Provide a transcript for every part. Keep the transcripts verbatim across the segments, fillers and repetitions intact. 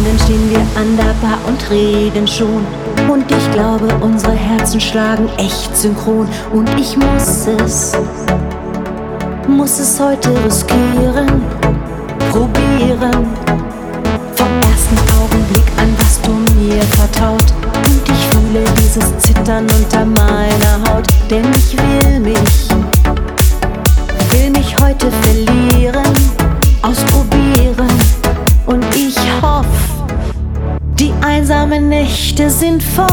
Stunden stehen wir an der Bar und reden schon. Und ich glaube, unsere Herzen schlagen echt synchron. Und ich muss es, muss es heute riskieren, probieren. Vom ersten Augenblick an hast du mir vertraut. Und ich fühle dieses Zittern unter meiner Haut. Denn ich will mich, will mich heute verlieren, ausprobieren. Und ich hoffe, die einsamen Nächte sind vorbei.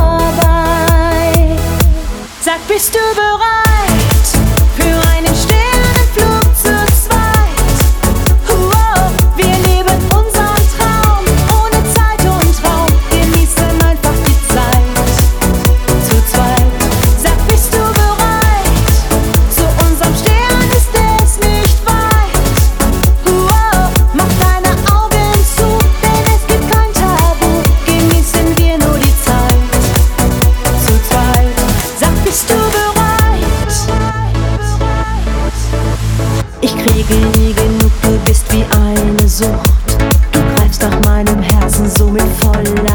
Sag, bist du bereit für einen Sternenflug zu zweit? Wow, wir leben unseren Traum ohne Zeit und Raum, genießen einfach die Zeit zu zweit. Sag, bist du bereit? Zu unserem Stern ist es nicht weit. Wow, mach deine Augen zu, denn es gibt kein Tabu. Genießen wir nur die Zeit zu zweit. Sag, bist du bereit? Ich kriege nie genug, du bist wie eine Sucht. Du greifst nach meinem Herzen so mit voller